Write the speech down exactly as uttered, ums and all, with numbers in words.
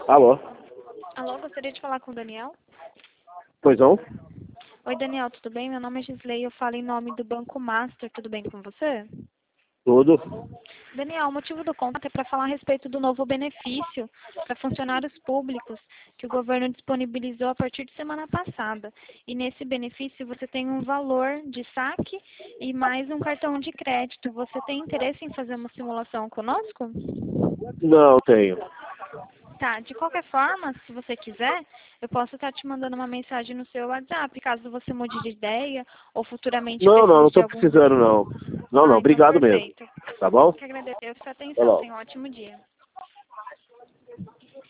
Alô? Alô, gostaria de falar com o Daniel? Pois não? Oi, Daniel, tudo bem? Meu nome é Gisley, eu falo em nome do Banco Master, tudo bem com você? Tudo? Daniel, o motivo do contato é para falar a respeito do novo benefício para funcionários públicos que o governo disponibilizou a partir de semana passada. E nesse benefício você tem um valor de saque e mais um cartão de crédito. Você tem interesse em fazer uma simulação conosco? Não tenho. Tá, de qualquer forma, se você quiser, eu posso estar te mandando uma mensagem no seu WhatsApp, caso você mude de ideia ou futuramente Não, não, não precise de tô algum... precisando não. Não, não, Ah, então obrigado mesmo. perfeito. Tá bom? Que agradeço a sua Até atenção. logo. Tenha um ótimo dia.